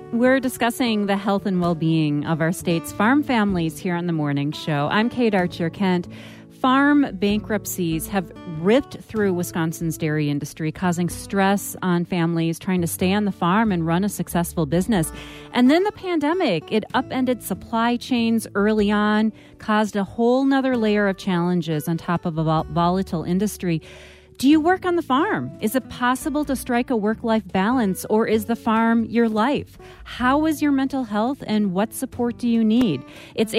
We're discussing the health and well-being of our state's farm families here on The Morning Show. I'm Kate Archer-Kent. Farm bankruptcies have ripped through Wisconsin's dairy industry, causing stress on families trying to stay on the farm and run a successful business. And then the pandemic, it upended supply chains early on, caused a whole nother layer of challenges on top of a volatile industry. Do you work on the farm? Is it possible to strike a work-life balance, or is the farm your life? How is your mental health, and what support do you need? It's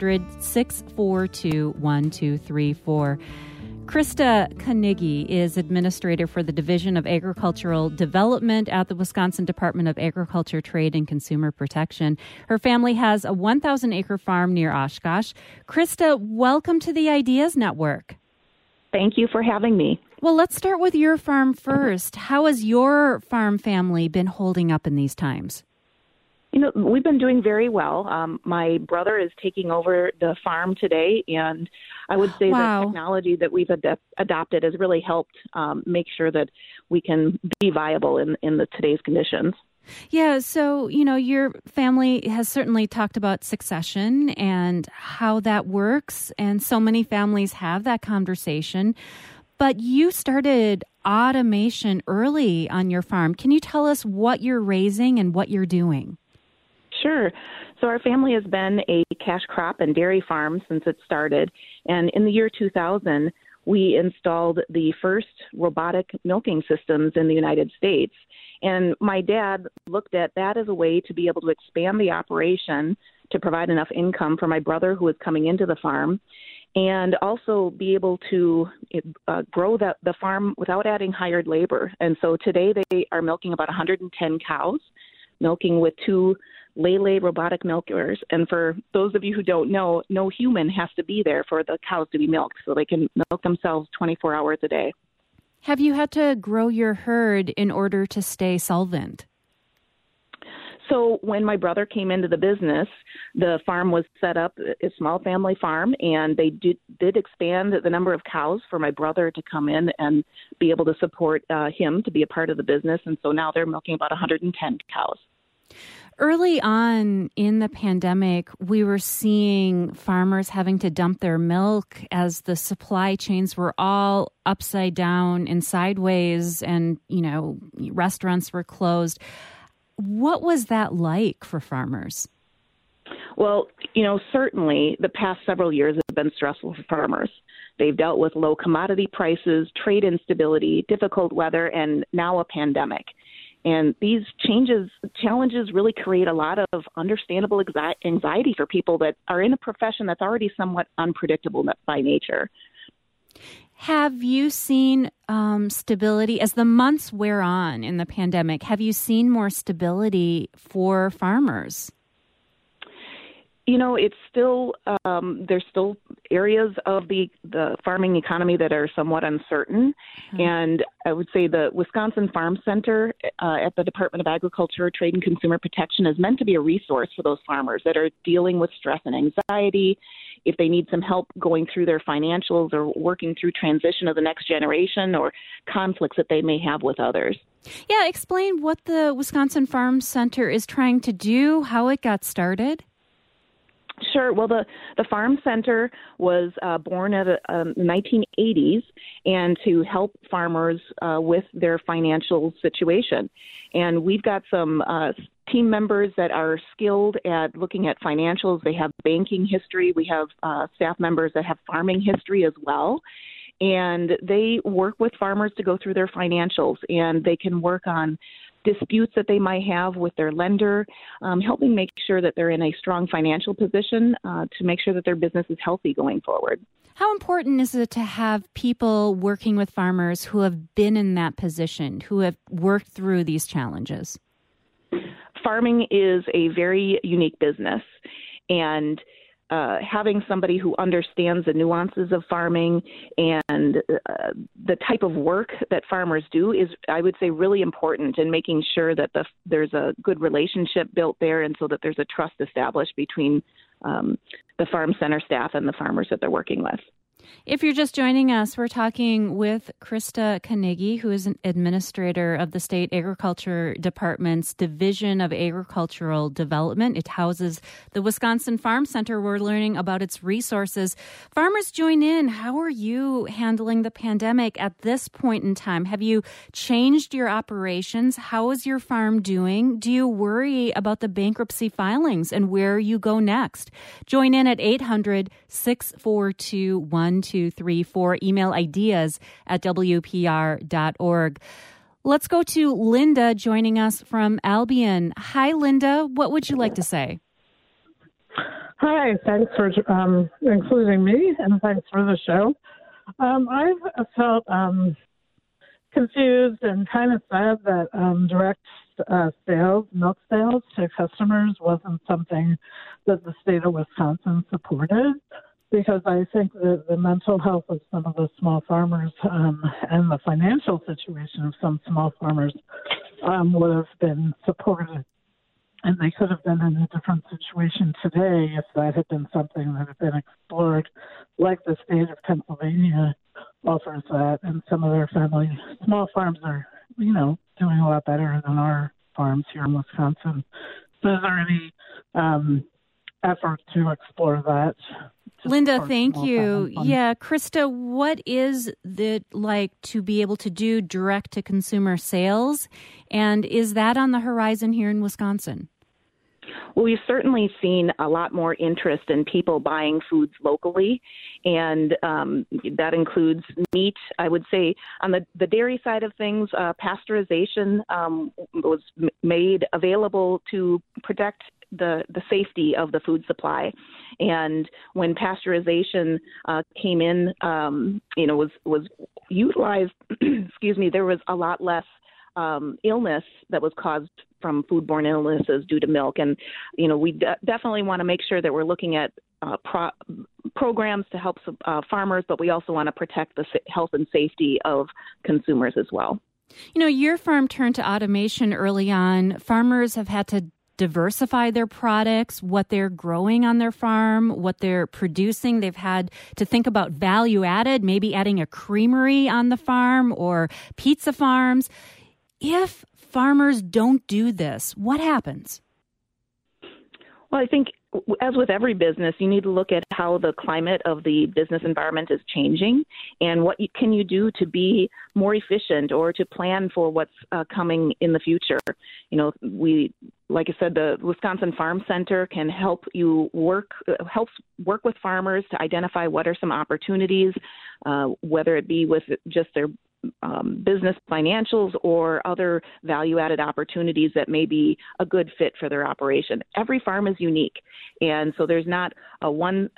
800-642-1234. Krista Knigge is administrator for the Division of Agricultural Development at the Wisconsin Department of Agriculture, Trade, and Consumer Protection. Her family has a 1,000-acre farm near Oshkosh. Krista, welcome to the Ideas Network. Thank you for having me. Well, let's start with your farm first. How has your farm family been holding up in these times? You know, we've been doing very well. My brother is taking over the farm today, and I would say the technology that we've adopted has really helped make sure that we can be viable in today's conditions. Yeah, so, you know, your family has certainly talked about succession and how that works, and so many families have that conversation. But you started automation early on your farm. Can you tell us what you're raising and what you're doing? Sure. So our family has been a cash crop and dairy farm since it started. And in the year 2000, we installed the first robotic milking systems in the United States. And my dad looked at that as a way to be able to expand the operation to provide enough income for my brother who was coming into the farm, and also be able to grow the farm without adding hired labor. And so today they are milking about 110 cows, milking with 2 Lele robotic milkers. And for those of you who don't know, no human has to be there for the cows to be milked, so they can milk themselves 24 hours a day. Have you had to grow your herd in order to stay solvent? So when my brother came into the business, the farm was set up a small family farm, and they did expand the number of cows for my brother to come in and be able to support him to be a part of the business. And so now they're milking about 110 cows. Early on in the pandemic, we were seeing farmers having to dump their milk as the supply chains were all upside down and sideways, and, you know, restaurants were closed. What was that like for farmers? Well, you know, certainly the past several years have been stressful for farmers. They've dealt with low commodity prices, trade instability, difficult weather, and now a pandemic. And these challenges really create a lot of understandable anxiety for people that are in a profession that's already somewhat unpredictable by nature. Have you seen stability as the months wear on in the pandemic? Have you seen more stability for farmers? You know, it's still there's still areas of the farming economy that are somewhat uncertain. Mm-hmm. And I would say the Wisconsin Farm Center at the Department of Agriculture, Trade, and Consumer Protection is meant to be a resource for those farmers that are dealing with stress and anxiety. If they need some help going through their financials or working through transition of the next generation or conflicts that they may have with others. Yeah, explain what the Wisconsin Farm Center is trying to do, how it got started. Sure. Well, the Farm Center was born in the 1980s and to help farmers with their financial situation. And we've got some team members that are skilled at looking at financials. They have banking history. We have staff members that have farming history as well. And they work with farmers to go through their financials, and they can work on disputes that they might have with their lender, helping make sure that they're in a strong financial position to make sure that their business is healthy going forward. How important is it to have people working with farmers who have been in that position, who have worked through these challenges? Farming is a very unique business, and having somebody who understands the nuances of farming and the type of work that farmers do is, I would say, really important in making sure that there's a good relationship built there, and so that there's a trust established between the farm center staff and the farmers that they're working with. If you're just joining us, we're talking with Krista Carnegie, who is an administrator of the State Agriculture Department's Division of Agricultural Development. It houses the Wisconsin Farm Center. We're learning about its resources. Farmers, join in. How are you handling the pandemic at this point in time? Have you changed your operations? How is your farm doing? Do you worry about the bankruptcy filings and where you go next? Join in at 800-642-1234. Email ideas at WPR.org. Let's go to Linda joining us from Albion. Hi, Linda. What would you like to say? Hi. Thanks for including me, and thanks for the show. I've felt confused and kind of sad that direct milk sales to customers wasn't something that the state of Wisconsin supported, because I think that the mental health of some of the small farmers and the financial situation of some small farmers would have been supported. And they could have been in a different situation today if that had been something that had been explored, like the state of Pennsylvania offers that. And some of their small farms are, doing a lot better than our farms here in Wisconsin. So is there any effort to explore that? Linda, thank you. Yeah, Krista, what is it like to be able to do direct-to-consumer sales? And is that on the horizon here in Wisconsin? Well, we've certainly seen a lot more interest in people buying foods locally, and that includes meat. I would say on the dairy side of things, pasteurization was made available to protect the safety of the food supply. And when pasteurization came in, was utilized, there was a lot less illness that was caused from foodborne illnesses due to milk. And, we definitely want to make sure that we're looking at programs to help farmers, but we also want to protect the health and safety of consumers as well. Your farm turned to automation early on. Farmers have had to diversify their products, what they're growing on their farm, what they're producing. They've had to think about value added, maybe adding a creamery on the farm or pizza farms. If farmers don't do this, what happens? Well, I think as with every business, you need to look at how the climate of the business environment is changing and what can you do to be more efficient or to plan for what's coming in the future. Like I said, the Wisconsin Farm Center can helps work with farmers to identify what are some opportunities, whether it be with just their business financials or other value-added opportunities that may be a good fit for their operation. Every farm is unique, and so there's not a one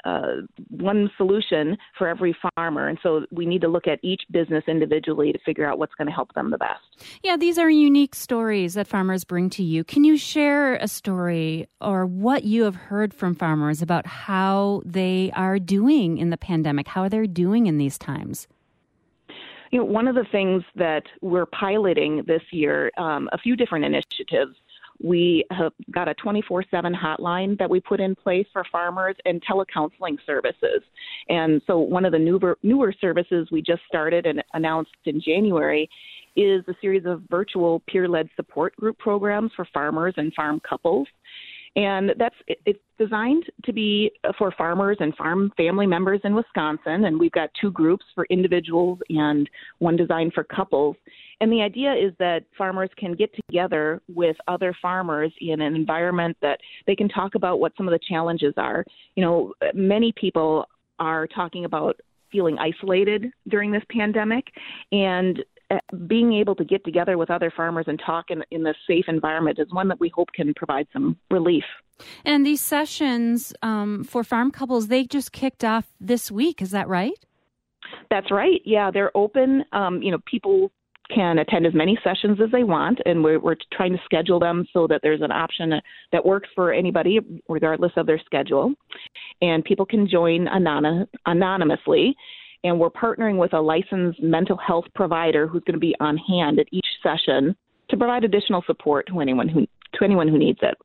solution for every farmer. And so we need to look at each business individually to figure out what's going to help them the best. Yeah, these are unique stories that farmers bring to you. Can you share a story or what you have heard from farmers about how they are doing in the pandemic, how they're doing in these times? One of the things that we're piloting this year, a few different initiatives. We have got a 24/7 hotline that we put in place for farmers and telecounseling services. And so one of the newer services we just started and announced in January is a series of virtual peer-led support group programs for farmers and farm couples. And it's designed to be for farmers and farm family members in Wisconsin. And we've got two groups for individuals and one designed for couples. And the idea is that farmers can get together with other farmers in an environment that they can talk about what some of the challenges are. Many people are talking about feeling isolated during this pandemic, and being able to get together with other farmers and talk in this safe environment is one that we hope can provide some relief. And these sessions for farm couples, they just kicked off this week. Is that right? That's right. Yeah, they're open. People can attend as many sessions as they want, and we're trying to schedule them so that there's an option that works for anybody, regardless of their schedule. And people can join anonymously. And we're partnering with a licensed mental health provider who's going to be on hand at each session to provide additional support to anyone who needs it.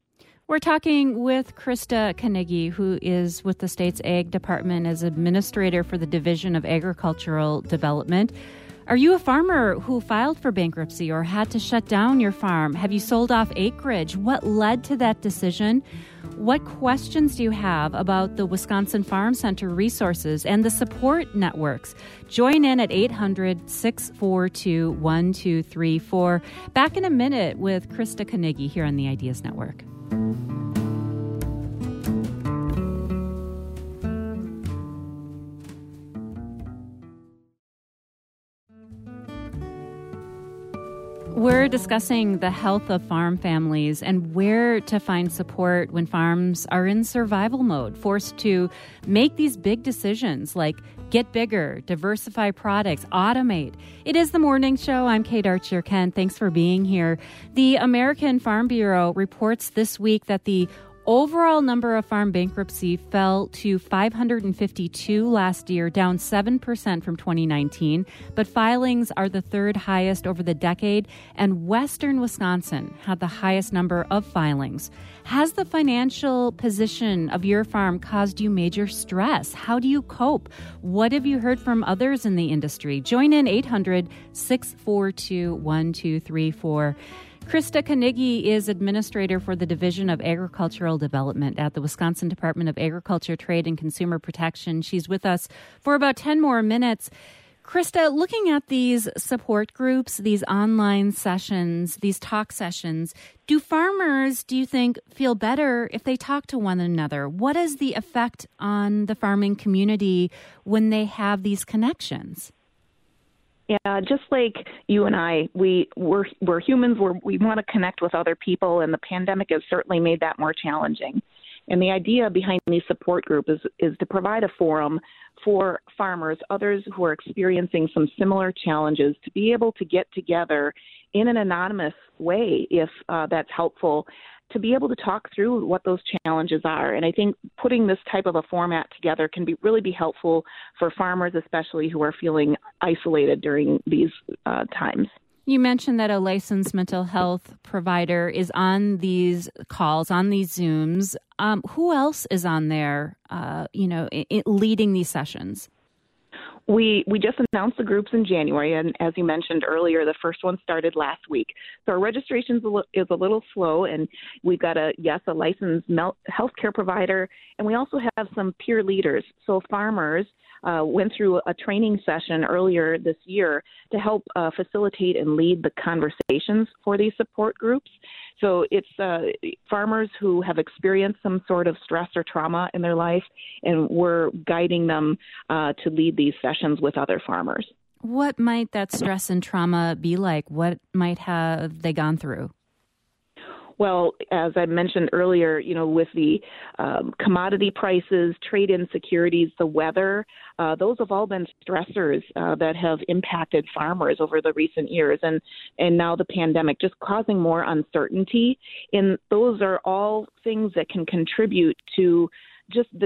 We're talking with Krista Carnegie, who is with the state's Ag Department as Administrator for the Division of Agricultural Development. Are you a farmer who filed for bankruptcy or had to shut down your farm? Have you sold off acreage? What led to that decision? What questions do you have about the Wisconsin Farm Center resources and the support networks? Join in at 800-642-1234. Back in a minute with Krista Carnegie here on the Ideas Network. We're discussing the health of farm families and where to find support when farms are in survival mode, forced to make these big decisions like get bigger, diversify products, automate. It is the morning show. I'm Kate Archer-Kent. Thanks for being here. The American Farm Bureau reports this week that the overall number of farm bankruptcy fell to 552 last year, down 7% from 2019. But filings are the third highest over the decade, and Western Wisconsin had the highest number of filings. Has the financial position of your farm caused you major stress? How do you cope? What have you heard from others in the industry? Join in 800-642-1234. Krista Carnegie is Administrator for the Division of Agricultural Development at the Wisconsin Department of Agriculture, Trade, and Consumer Protection. She's with us for about 10 more minutes. Krista, looking at these support groups, these online sessions, these talk sessions, do farmers, do you think, feel better if they talk to one another? What is the effect on the farming community when they have these connections? Yeah, just like you and I, we're humans. We want to connect with other people, and the pandemic has certainly made that more challenging. And the idea behind these support groups is to provide a forum for farmers, others who are experiencing some similar challenges, to be able to get together in an anonymous way, if that's helpful, to be able to talk through what those challenges are. And I think putting this type of a format together can really be helpful for farmers, especially who are feeling isolated during these times. You mentioned that a licensed mental health provider is on these calls, on these Zooms. Who else is on there, leading these sessions? We just announced the groups in January, and as you mentioned earlier, the first one started last week. So our registration is a little slow, and we've got a licensed healthcare provider, and we also have some peer leaders. So farmers went through a training session earlier this year to help facilitate and lead the conversations for these support groups. So it's farmers who have experienced some sort of stress or trauma in their life, and we're guiding them to lead these sessions with other farmers. What might that stress and trauma be like? What might have they gone through? Well, as I mentioned earlier, with the commodity prices, trade insecurities, the weather, those have all been stressors that have impacted farmers over the recent years, and now the pandemic just causing more uncertainty. And those are all things that can contribute to just the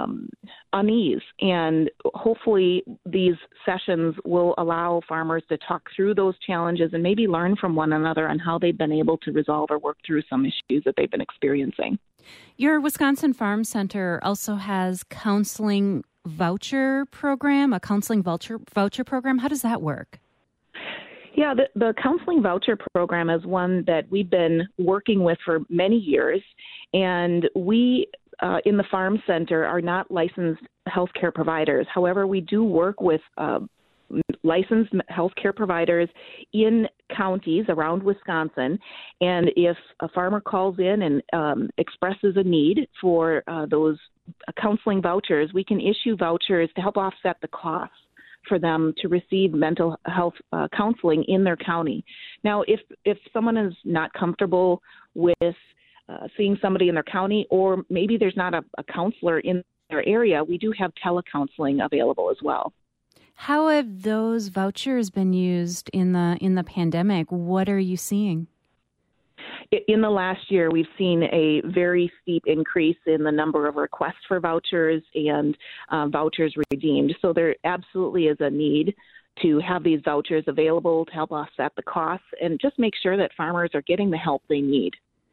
unease. And hopefully these sessions will allow farmers to talk through those challenges and maybe learn from one another on how they've been able to resolve or work through some issues that they've been experiencing. Your Wisconsin Farm Center also has counseling voucher program, a counseling voucher program. How does that work? Yeah, the counseling voucher program is one that we've been working with for many years, and we in the Farm Center are not licensed healthcare providers. However, we do work with licensed healthcare providers in counties around Wisconsin, and if a farmer calls in and expresses a need for those counseling vouchers, we can issue vouchers to help offset the costs for them to receive mental health counseling in their county. Now, if someone is not comfortable with seeing somebody in their county, or maybe there's not a counselor in their area, we do have telecounseling available as well. How have those vouchers been used in the pandemic? What are you seeing? In the last year, we've seen a very steep increase in the number of requests for vouchers and vouchers redeemed. So there absolutely is a need to have these vouchers available to help offset the costs and just make sure that farmers are getting the help they need.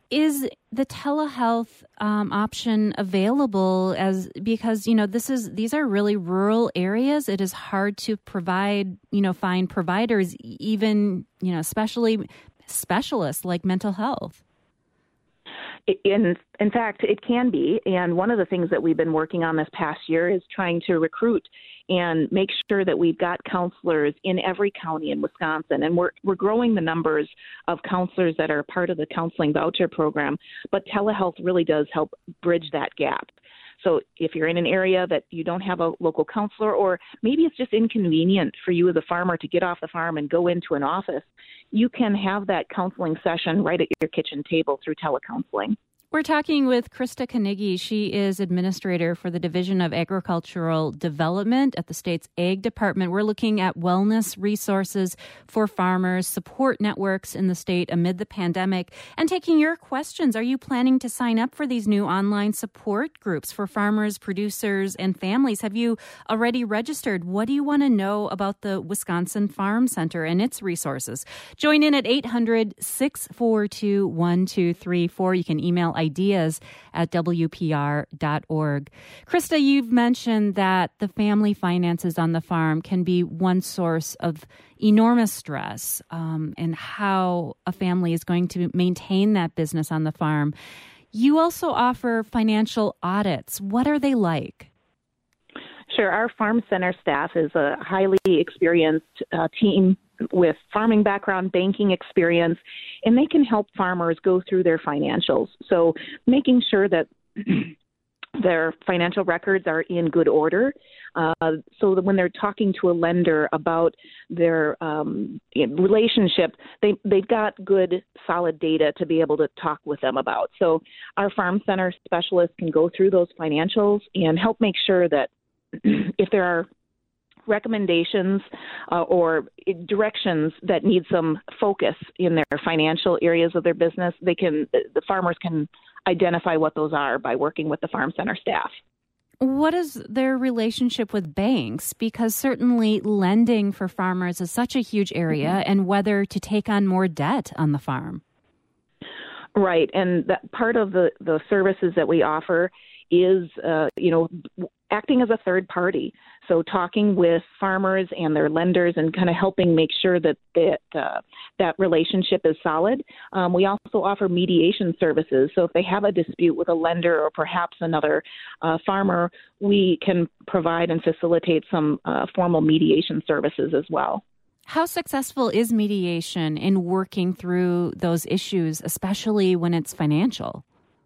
Is the telehealth option available because these are really rural areas? It is hard to find providers, even especially specialists like mental health. In fact, it can be. And one of the things that we've been working on this past year is trying to recruit and make sure that we've got counselors in every county in Wisconsin. And we're growing the numbers of counselors that are part of the counseling voucher program. But telehealth really does help bridge that gap. So if you're in an area that you don't have a local counselor, or maybe it's just inconvenient for you as a farmer to get off the farm and go into an office, you can have that counseling session right at your kitchen table through telecounseling. We're talking with Krista Carnegie. She is administrator for the Division of Agricultural Development at the state's Ag Department. We're looking at wellness resources for farmers, support networks in the state amid the pandemic, and taking your questions. Are you planning to sign up for these new online support groups for farmers, producers, and families? Have you already registered? What do you want to know about the Wisconsin Farm Center and its resources? Join in at 800-642-1234. You can email ideas at WPR.org. Krista, you've mentioned that the family finances on the farm can be one source of enormous stress and how a family is going to maintain that business on the farm. You also offer financial audits. What are they like? Sure. Our Farm Center staff is a highly experienced team with farming background, banking experience, and they can help farmers go through their financials. So making sure that their financial records are in good order, so that when they're talking to a lender about their relationship, they've got good, solid data to be able to talk with them about. So our Farm Center specialists can go through those financials and help make sure that if there are recommendations or directions that need some focus in their financial areas of their business, the farmers can identify what those are by working with the Farm Center staff. What is their relationship with banks? Because certainly lending for farmers is such a huge area, and whether to take on more debt on the farm. Right, and that part of the services that we offer is, acting as a third party. So talking with farmers and their lenders and kind of helping make sure that that relationship is solid. We also offer mediation services. So if they have a dispute with a lender or perhaps another farmer, we can provide and facilitate some formal mediation services as well. How successful is mediation in working through those issues, especially when it's financial?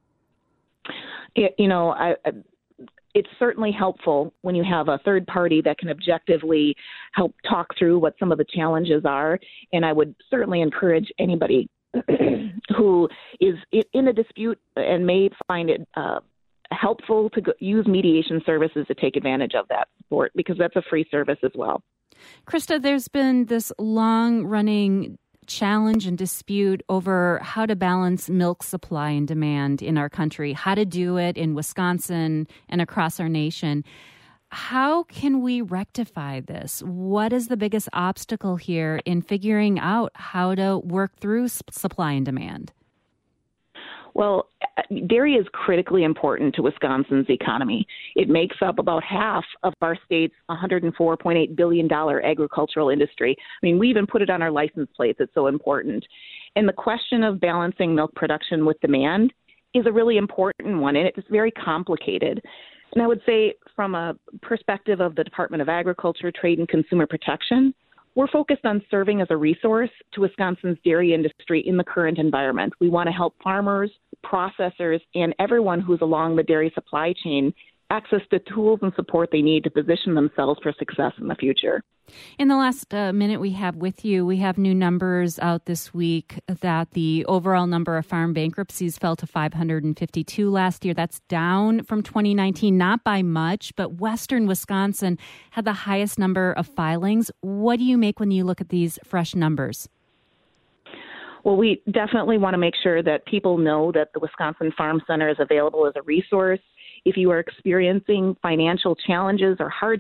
It's certainly helpful when you have a third party that can objectively help talk through what some of the challenges are. And I would certainly encourage anybody who is in a dispute and may find it helpful to use mediation services to take advantage of that support, because that's a free service as well. Krista, there's been this long-running challenge and dispute over how to balance milk supply and demand in our country, how to do it in Wisconsin and across our nation. How can we rectify this? What is the biggest obstacle here in figuring out how to work through supply and demand? Well, dairy is critically important to Wisconsin's economy. It makes up about half of our state's $104.8 billion agricultural industry. I mean, we even put it on our license plates. It's so important. And the question of balancing milk production with demand is a really important one, and it's very complicated. And I would say from a perspective of the Department of Agriculture, Trade, and Consumer Protection, we're focused on serving as a resource to Wisconsin's dairy industry in the current environment. We want to help farmers, processors, and everyone who's along the dairy supply chain access the tools and support they need to position themselves for success in the future. In the last minute we have with you, we have new numbers out this week that the overall number of farm bankruptcies fell to 552 last year. That's down from 2019, not by much, but Western Wisconsin had the highest number of filings. What do you make when you look at these fresh numbers? Well, we definitely want to make sure that people know that the Wisconsin Farm Center is available as a resource. If you are experiencing financial challenges or hardships,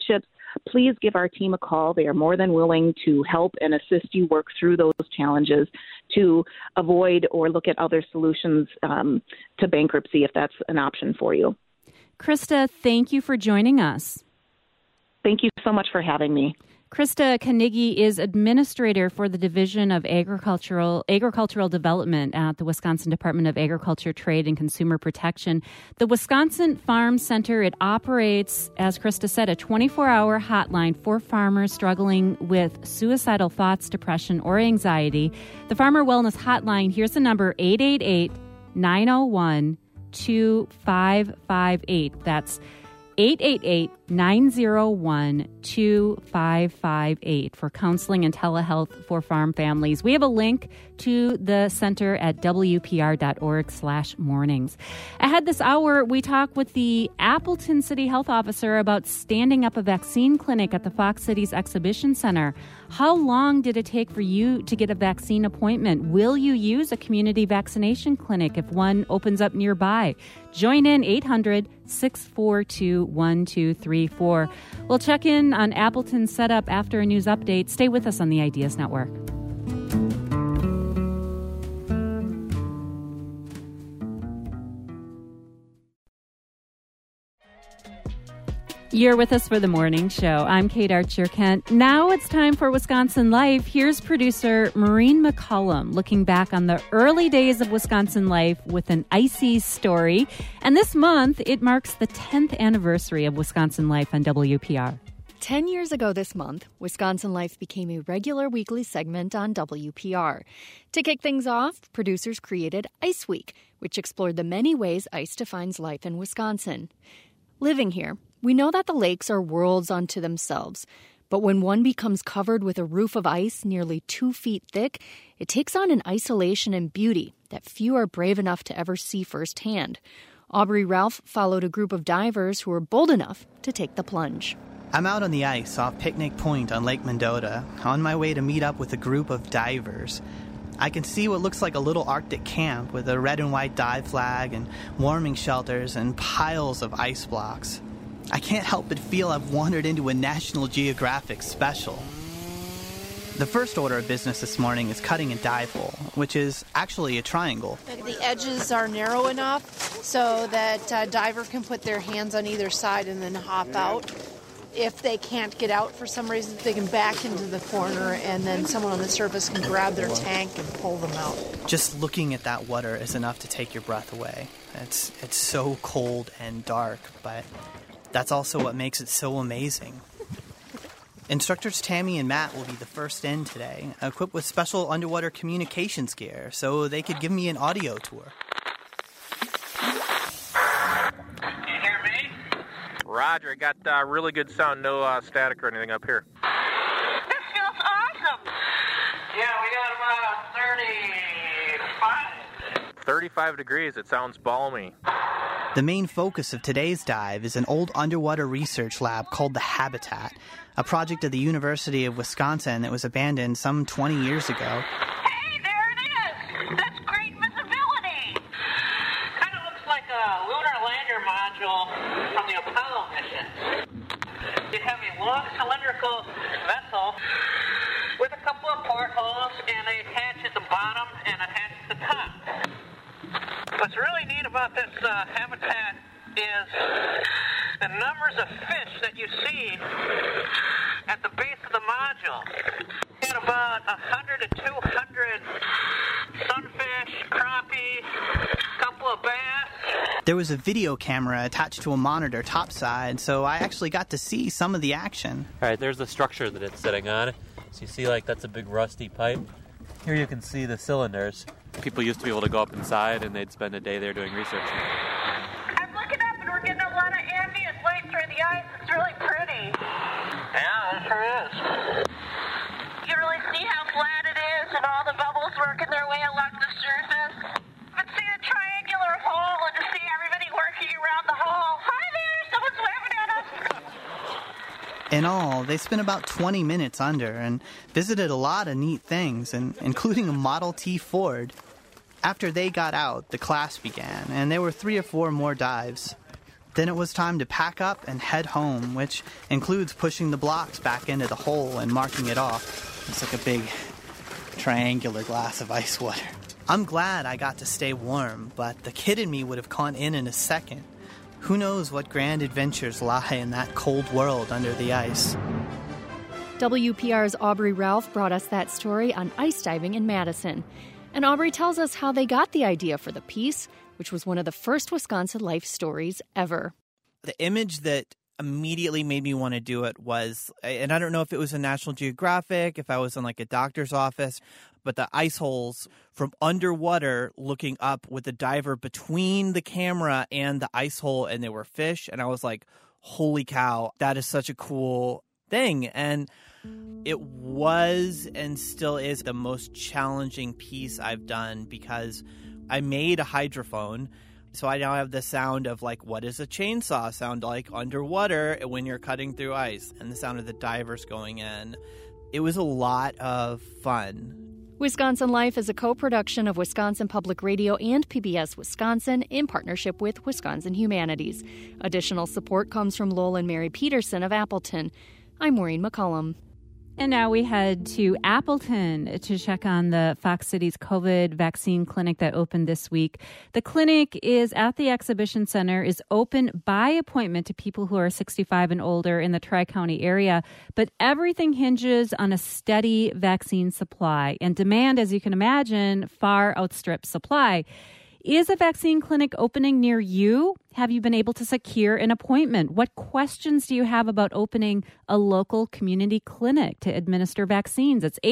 please give our team a call. They are more than willing to help and assist you work through those challenges to avoid or look at other solutions to bankruptcy if that's an option for you. Krista, thank you for joining us. Thank you so much for having me. Krista Knigge is Administrator for the Division of Agricultural Development at the Wisconsin Department of Agriculture, Trade, and Consumer Protection. The Wisconsin Farm Center, it operates, as Krista said, a 24-hour hotline for farmers struggling with suicidal thoughts, depression, or anxiety. The Farmer Wellness Hotline, here's the number, 888-901-2558. That's 888-901-2558 for counseling and telehealth for farm families. We have a link to the center at wpr.org/mornings. Ahead this hour, we talk with the Appleton City Health Officer about standing up a vaccine clinic at the Fox Cities Exhibition Center. How long did it take for you to get a vaccine appointment? Will you use a community vaccination clinic if one opens up nearby? Join in 800-642-1234. We'll check in on Appleton's setup after a news update. Stay with us on the Ideas Network. You're with us for the morning show. I'm Kate Archer-Kent. Now it's time for Wisconsin Life. Here's producer Maureen McCullum looking back on the early days of Wisconsin Life with an icy story. And this month, it marks the 10th anniversary of Wisconsin Life on WPR. 10 years ago this month, Wisconsin Life became a regular weekly segment on WPR. To kick things off, producers created Ice Week, which explored the many ways ice defines life in Wisconsin. Living here, we know that the lakes are worlds unto themselves, but when one becomes covered with a roof of ice nearly 2 feet thick, it takes on an isolation and beauty that few are brave enough to ever see firsthand. Aubrey Ralph followed a group of divers who were bold enough to take the plunge. I'm out on the ice off Picnic Point on Lake Mendota, on my way to meet up with a group of divers. I can see what looks like a little Arctic camp with a red and white dive flag and warming shelters and piles of ice blocks. I can't help but feel I've wandered into a National Geographic special. The first order of business this morning is cutting a dive hole, which is actually a triangle. The edges are narrow enough so that a diver can put their hands on either side and then hop out. If they can't get out for some reason, they can back into the corner and then someone on the surface can grab their tank and pull them out. Just looking at that water is enough to take your breath away. It's so cold and dark, but that's also what makes it so amazing. Instructors Tammy and Matt will be the first in today, equipped with special underwater communications gear, so they could give me an audio tour. Can you hear me? Roger, I got really good sound, no static or anything up here. This feels awesome. Yeah, we got about 35 degrees, it sounds balmy. The main focus of today's dive is an old underwater research lab called the Habitat, a project of the University of Wisconsin that was abandoned some 20 years ago. Hey, there it is. That's great visibility. Kind of looks like a lunar lander module from the Apollo mission. You have a long cylindrical vessel with a couple of portholes and a hatch at the bottom and a hatch at the top. What's really neat about this habitat is the numbers of fish that you see at the base of the module. You had about 100 to 200 sunfish, crappie, a couple of bass. There was a video camera attached to a monitor topside, so I actually got to see some of the action. All right, there's the structure that it's sitting on. So you see, like, that's a big rusty pipe. Here you can see the cylinders. People used to be able to go up inside, and they'd spend a day there doing research. I'm looking up, and we're getting a lot of ambient light through the ice. It's really pretty. Yeah, it sure is. You really see how flat it is, and all the bubbles working their way along the surface. But see the triangular hole, and to see everybody working around the hole. Hi there, someone's waving at us. In all, they spent about 20 minutes under and visited a lot of neat things, including a Model T Ford. After they got out, the class began, and there were 3 or 4 more dives. Then it was time to pack up and head home, which includes pushing the blocks back into the hole and marking it off. It's like a big triangular glass of ice water. I'm glad I got to stay warm, but the kid in me would have gone in a second. Who knows what grand adventures lie in that cold world under the ice. WPR's Aubrey Ralph brought us that story on ice diving in Madison. And Aubrey tells us how they got the idea for the piece, which was one of the first Wisconsin Life stories ever. The image that immediately made me want to do it was, and I don't know if it was a National Geographic, if I was in like a doctor's office, but the ice holes from underwater looking up with the diver between the camera and the ice hole, and there were fish. And I was like, holy cow, that is such a cool thing. And it was and still is the most challenging piece I've done because I made a hydrophone. So I now have the sound of like, what does a chainsaw sound like underwater when you're cutting through ice? And the sound of the divers going in. It was a lot of fun. Wisconsin Life is a co-production of Wisconsin Public Radio and PBS Wisconsin in partnership with Wisconsin Humanities. Additional support comes from Lowell and Mary Peterson of Appleton. I'm Maureen McCullum. And now we head to Appleton to check on the Fox Cities COVID vaccine clinic that opened this week. The clinic is at the Exhibition Center, is open by appointment to people who are 65 and older in the Tri-County area. But everything hinges on a steady vaccine supply. And demand, as you can imagine, far outstrips supply. Is a vaccine clinic opening near you? Have you been able to secure an appointment? What questions do you have about opening a local community clinic to administer vaccines? It's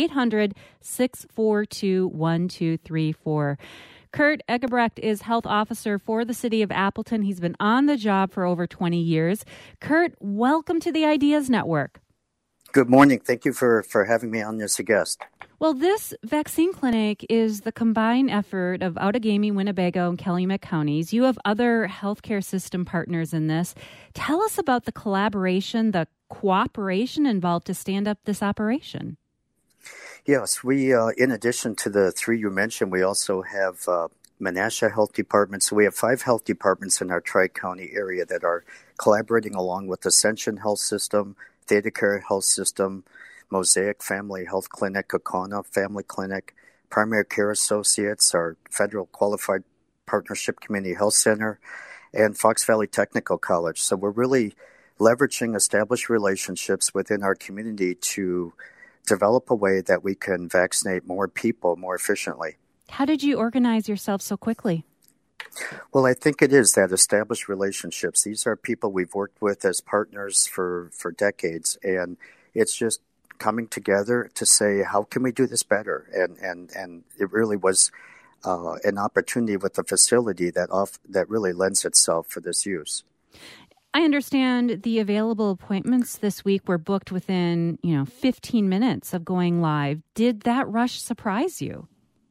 800-642-1234. Kurt Egebrecht is health officer for the city of Appleton. He's been on the job for over 20 years. Kurt, welcome to the Ideas Network. Good morning. Thank you for having me on as a guest. Well, this vaccine clinic is the combined effort of Outagamie, Winnebago, and Calumet counties. You have other healthcare system partners in this. Tell us about the collaboration, the cooperation involved to stand up this operation. Yes, we, in addition to the three you mentioned, we also have Menasha Health Department. So we have 5 health departments in our Tri-County area that are collaborating along with Ascension Health System, Theta Care Health System, Mosaic Family Health Clinic, Kaukauna Family Clinic, Primary Care Associates, our Federal Qualified Partnership Community Health Center, and Fox Valley Technical College. So we're really leveraging established relationships within our community to develop a way that we can vaccinate more people more efficiently. How did you organize yourself so quickly? Well, I think it is that established relationships. These are people we've worked with as partners for decades, and it's just coming together to say, how can we do this better? And it really was an opportunity with the facility that really lends itself for this use. I understand the available appointments this week were booked within, 15 minutes of going live. Did that rush surprise you?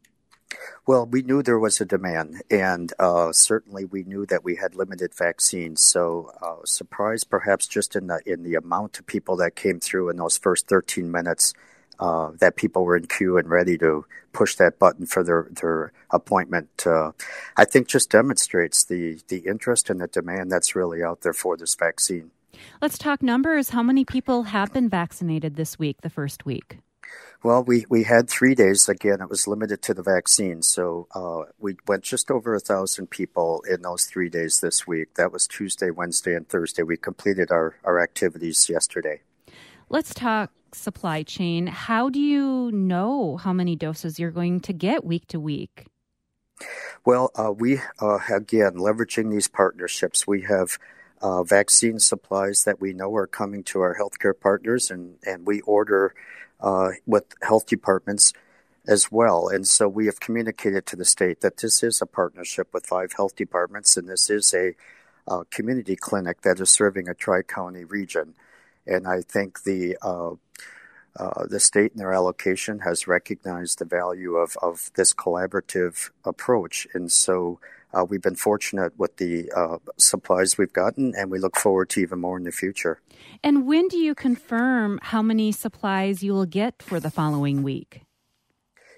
Well, we knew there was a demand, and certainly we knew that we had limited vaccines. So, surprised perhaps just in the amount of people that came through in those first 13 minutes, that people were in queue and ready to push that button for their appointment. I think just demonstrates the interest and the demand that's really out there for this vaccine. Let's talk numbers. How many people have been vaccinated this week, the first week? Well, we had 3 days. Again, it was limited to the vaccine. So we went just over 1,000 people in those 3 days this week. That was Tuesday, Wednesday, and Thursday. We completed our activities yesterday. Let's talk supply chain. How do you know how many doses you're going to get week to week? Well, we, again, leveraging these partnerships, we have vaccine supplies that we know are coming to our healthcare partners, and we order with health departments as well. And so we have communicated to the state that this is a partnership with 5 health departments, and this is a community clinic that is serving a Tri-County region. And I think the state in their allocation has recognized the value of this collaborative approach. And so we've been fortunate with the supplies we've gotten, and we look forward to even more in the future. And when do you confirm how many supplies you will get for the following week?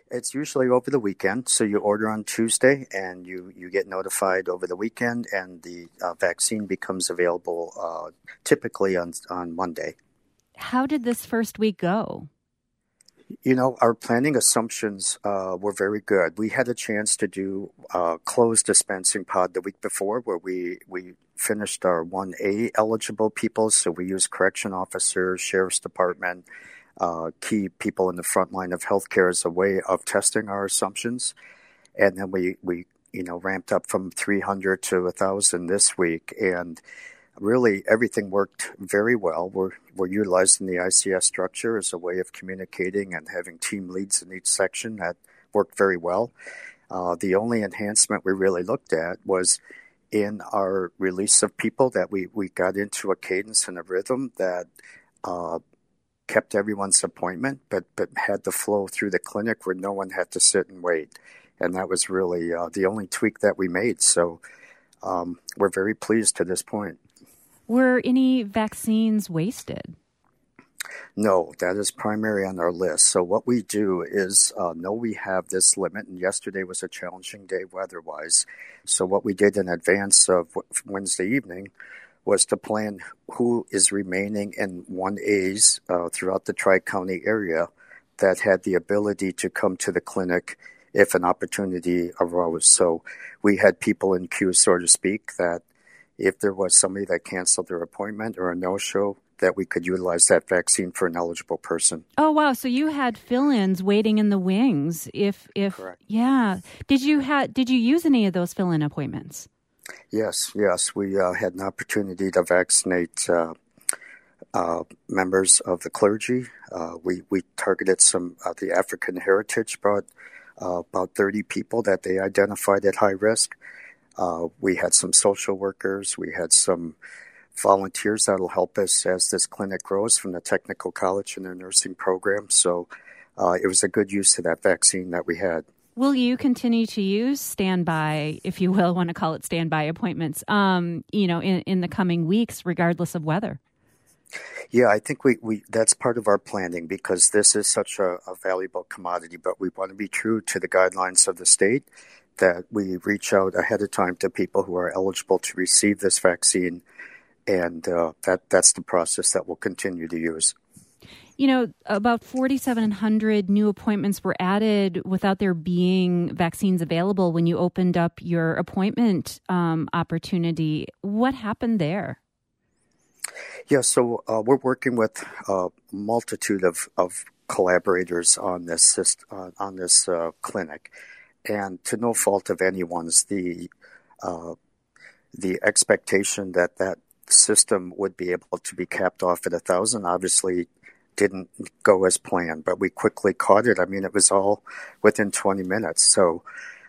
It's usually over the weekend, so you order on Tuesday and you get notified over the weekend, and the vaccine becomes available typically on Monday. How did this first week go? Our planning assumptions were very good. We had a chance to do closed dispensing pod the week before, where we finished our 1A eligible people, so we used correction officers, sheriff's department, key people in the front line of healthcare as a way of testing our assumptions. And then we ramped up from 300 to 1,000 this week. And really everything worked very well. We're utilizing the ICS structure as a way of communicating and having team leads in each section. That worked very well. The only enhancement we really looked at was in our release of people, that we got into a cadence and a rhythm that kept everyone's appointment, but had the flow through the clinic where no one had to sit and wait. And that was really the only tweak that we made. So we're very pleased to this point. Were any vaccines wasted? No, that is primary on our list. So what we do is know we have this limit, and yesterday was a challenging day weather-wise. So what we did in advance of Wednesday evening was to plan who is remaining in 1As throughout the Tri-County area that had the ability to come to the clinic if an opportunity arose. So we had people in queue, so to speak, that if there was somebody that canceled their appointment or a no-show, that we could utilize that vaccine for an eligible person. Oh, wow. So you had fill-ins waiting in the wings. Correct. Yeah. Did you use any of those fill-in appointments? Yes. We had an opportunity to vaccinate members of the clergy. We targeted some of the African heritage, brought about 30 people that they identified at high risk. We had some social workers. We had some volunteers that will help us as this clinic grows from the technical college and their nursing program. So it was a good use of that vaccine that we had. Will you continue to use standby, if you will, want to call it standby appointments, in the coming weeks, regardless of weather? Yeah, I think we that's part of our planning, because this is such a valuable commodity, but we want to be true to the guidelines of the state, that we reach out ahead of time to people who are eligible to receive this vaccine, and that's the process that we'll continue to use. About 4,700 new appointments were added without there being vaccines available when you opened up your appointment opportunity. What happened there? Yeah, so we're working with a multitude of collaborators on this clinic, and to no fault of anyone's, the expectation that system would be able to be capped off at 1,000 obviously didn't go as planned, but we quickly caught it. I mean, it was all within 20 minutes. So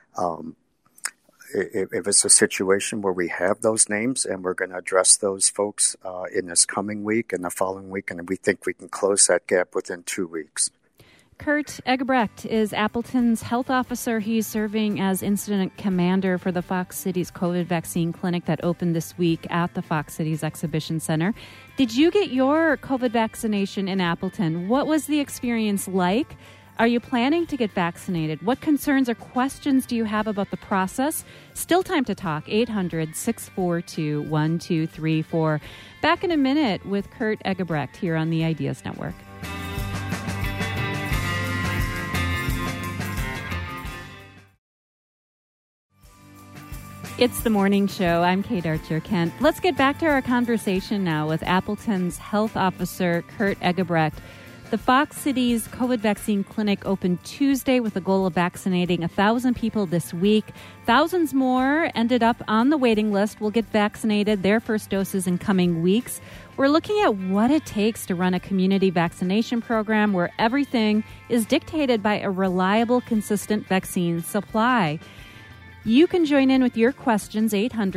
it was a situation where we have those names, and we're going to address those folks in this coming week and the following week, and we think we can close that gap within 2 weeks. Kurt Egebrecht is Appleton's health officer. He's serving as incident commander for the Fox Cities COVID vaccine clinic that opened this week at the Fox Cities Exhibition Center. Did you get your COVID vaccination in Appleton? What was the experience like? Are you planning to get vaccinated? What concerns or questions do you have about the process? Still time to talk. 800-642-1234. Back in a minute with Kurt Egebrecht here on the Ideas Network. It's the morning show. I'm Kate Archer-Kent. Let's get back to our conversation now with Appleton's health officer, Kurt Egebrecht. The Fox Cities COVID vaccine clinic opened Tuesday with the goal of vaccinating 1,000 people this week. Thousands more ended up on the waiting list will get vaccinated, their first doses in coming weeks. We're looking at what it takes to run a community vaccination program where everything is dictated by a reliable, consistent vaccine supply. You can join in with your questions,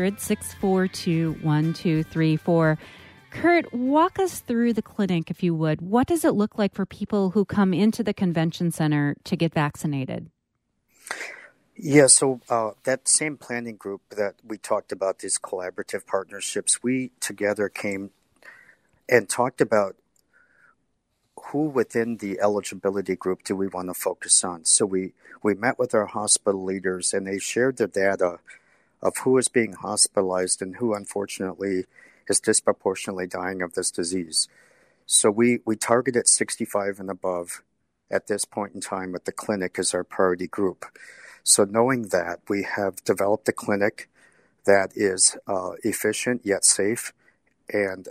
800-642-1234. Kurt, walk us through the clinic, if you would. What does it look like for people who come into the convention center to get vaccinated? Yeah, so that same planning group that we talked about, these collaborative partnerships, we together came and talked about who within the eligibility group do we want to focus on? So we met with our hospital leaders, and they shared the data of who is being hospitalized and who, unfortunately, is disproportionately dying of this disease. So we targeted 65 and above at this point in time with the clinic as our priority group. So knowing that, we have developed a clinic that is efficient yet safe and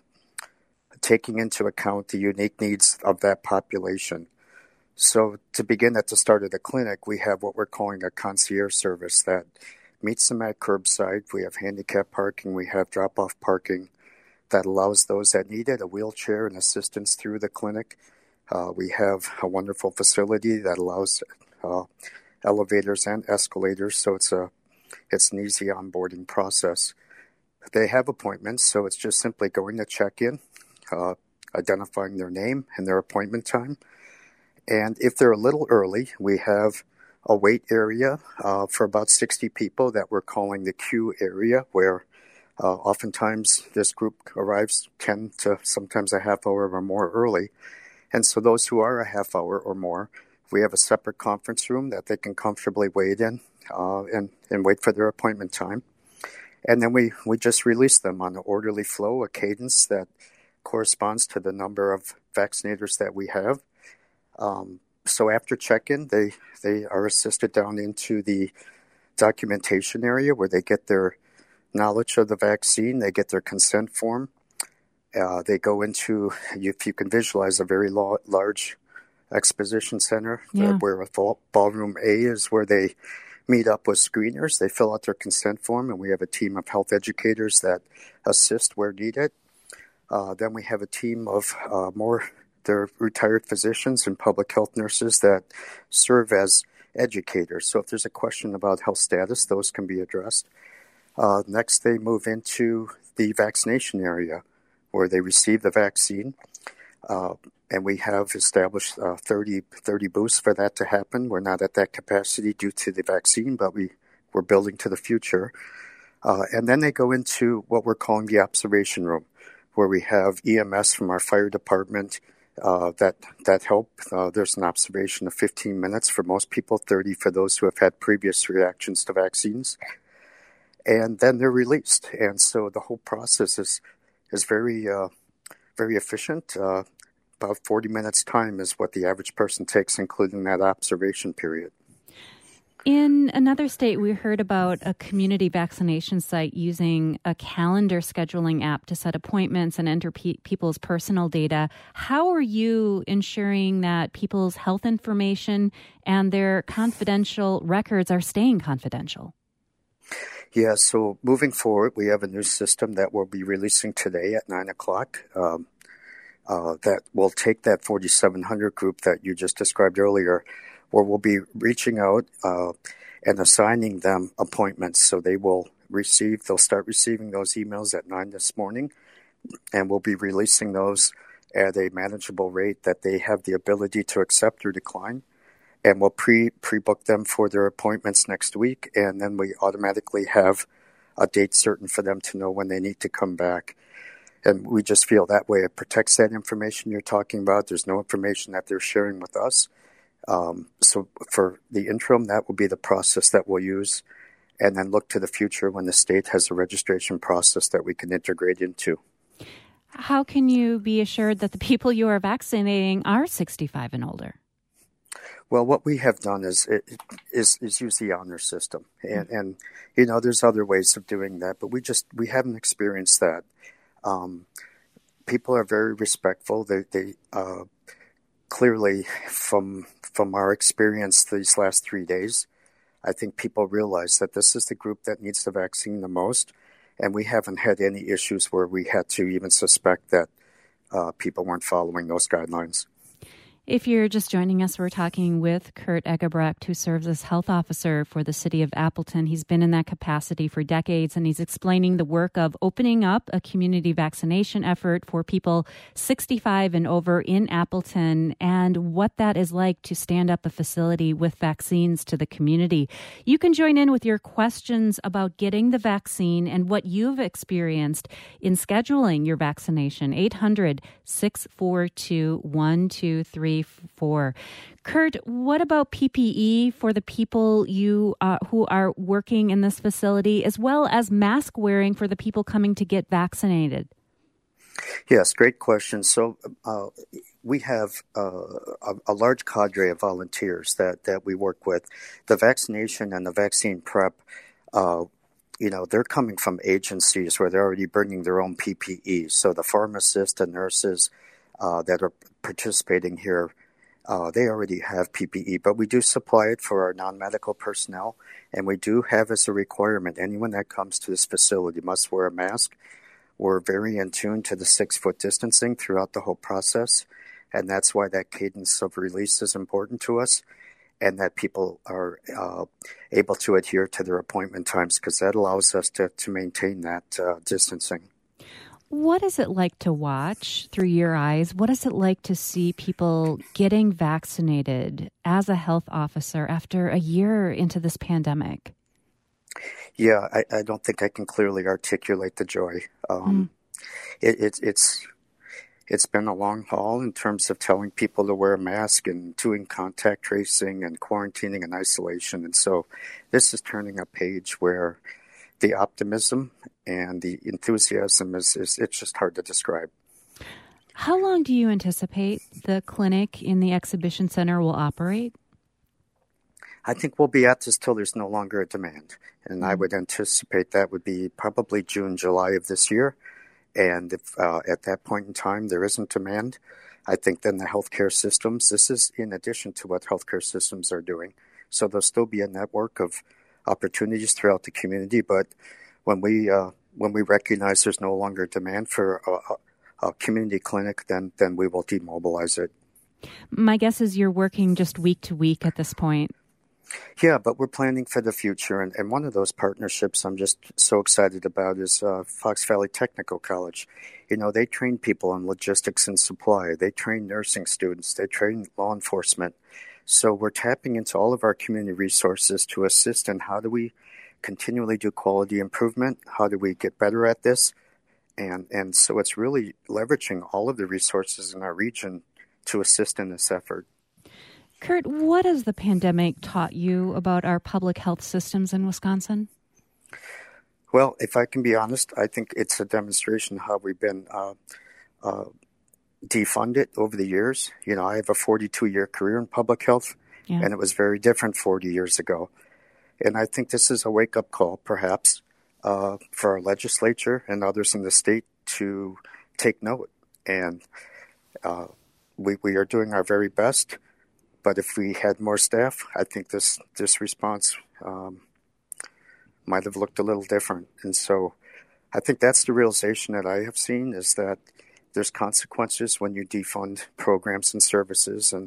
taking into account the unique needs of that population. So to begin at the start of the clinic, we have what we're calling a concierge service that meets them at curbside. We have handicap parking. We have drop-off parking that allows those that need it a wheelchair and assistance through the clinic. We have a wonderful facility that allows elevators and escalators, so it's an easy onboarding process. They have appointments, so it's just simply going to check in, identifying their name and their appointment time. And if they're a little early, we have a wait area for about 60 people that we're calling the queue area, where oftentimes this group arrives 10 to sometimes a half hour or more early. And so those who are a half hour or more, we have a separate conference room that they can comfortably wait in and wait for their appointment time. And then we just release them on an orderly flow, a cadence that corresponds to the number of vaccinators that we have. So after check-in, they are assisted down into the documentation area where they get their knowledge of the vaccine, they get their consent form. They go into, if you can visualize, a very large exposition center where ballroom A is where they meet up with screeners. They fill out their consent form, and we have a team of health educators that assist where needed. Then we have a team of they're retired physicians and public health nurses that serve as educators. So if there's a question about health status, those can be addressed. Next, they move into the vaccination area where they receive the vaccine. And we have established 30 booths for that to happen. We're not at that capacity due to the vaccine, but we're building to the future. And then they go into what we're calling the observation room, where we have EMS from our fire department that help. There's an observation of 15 minutes for most people, 30 for those who have had previous reactions to vaccines. And then they're released. And so the whole process is very efficient. About 40 minutes time is what the average person takes, including that observation period. In another state, we heard about a community vaccination site using a calendar scheduling app to set appointments and enter people's personal data. How are you ensuring that people's health information and their confidential records are staying confidential? Yeah, so moving forward, we have a new system that we'll be releasing today at 9 o'clock that will take that 4,700 group that you just described earlier, where we'll be reaching out and assigning them appointments. So they'll start receiving those emails at 9 this morning, and we'll be releasing those at a manageable rate that they have the ability to accept or decline. And we'll pre-book them for their appointments next week, and then we automatically have a date certain for them to know when they need to come back. And we just feel that way it protects that information you're talking about. There's no information that they're sharing with us. So for the interim, that will be the process that we'll use, and then look to the future when the state has a registration process that we can integrate into. How can you be assured that the people you are vaccinating are 65 and older? Well, what we have done is use the honor system, and there's other ways of doing that, but we haven't experienced that. People are very respectful. They clearly, from our experience these last 3 days, I think people realize that this is the group that needs the vaccine the most, and we haven't had any issues where we had to even suspect that people weren't following those guidelines. If you're just joining us, we're talking with Kurt Egebrecht, who serves as health officer for the city of Appleton. He's been in that capacity for decades, and he's explaining the work of opening up a community vaccination effort for people 65 and over in Appleton and what that is like to stand up a facility with vaccines to the community. You can join in with your questions about getting the vaccine and what you've experienced in scheduling your vaccination. 800-642-1234. Kurt, what about PPE for the people who are working in this facility, as well as mask wearing for the people coming to get vaccinated? Yes, great question. So we have a large cadre of volunteers that we work with. The vaccination and the vaccine prep, they're coming from agencies where they're already bringing their own PPE. So the pharmacists and nurses that are participating here, they already have PPE, but we do supply it for our non-medical personnel, and we do have as a requirement, anyone that comes to this facility must wear a mask. We're very in tune to the 6-foot distancing throughout the whole process, and that's why that cadence of release is important to us, and that people are able to adhere to their appointment times, because that allows us to maintain that distancing. What is it like to watch through your eyes? What is it like to see people getting vaccinated as a health officer after a year into this pandemic? Yeah, I don't think I can clearly articulate the joy. It's been a long haul in terms of telling people to wear a mask and doing contact tracing and quarantining and isolation. And so this is turning a page where the optimism and the enthusiasm it's just hard to describe. How long do you anticipate the clinic in the exhibition center will operate? I think we'll be at this till there's no longer a demand. And I would anticipate that would be probably June, July of this year. And if at that point in time there isn't demand, I think then the healthcare systems, this is in addition to what healthcare systems are doing. So there'll still be a network of opportunities throughout the community, but when we recognize there's no longer demand for a community clinic, then we will demobilize it. My guess is you're working just week to week at this point. Yeah, but we're planning for the future, and one of those partnerships I'm just so excited about is Fox Valley Technical College. They train people in logistics and supply. They train nursing students. They train law enforcement. So we're tapping into all of our community resources to assist in how do we continually do quality improvement, how do we get better at this, and so it's really leveraging all of the resources in our region to assist in this effort. Kurt, what has the pandemic taught you about our public health systems in Wisconsin? Well, if I can be honest, I think it's a demonstration how we've been defunded over the years. I have a 42-year career in public health, and it was very different 40 years ago. And I think this is a wake-up call, perhaps, for our legislature and others in the state to take note. And we are doing our very best. But if we had more staff, I think this response might have looked a little different. And so I think that's the realization that I have seen, is that there's consequences when you defund programs and services. And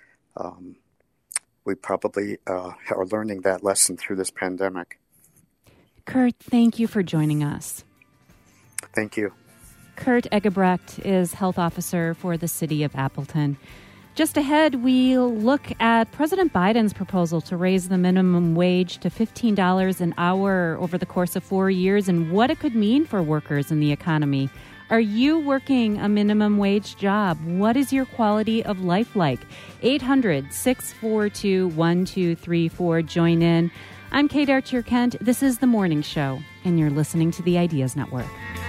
we probably are learning that lesson through this pandemic. Kurt, thank you for joining us. Thank you. Kurt Egebrecht is health officer for the city of Appleton. Just ahead, we'll look at President Biden's proposal to raise the minimum wage to $15 an hour over the course of 4 years and what it could mean for workers in the economy. Are you working a minimum wage job? What is your quality of life like? 800-642-1234. Join in. I'm Kate Archer-Kent. This is The Morning Show, and you're listening to the Ideas Network.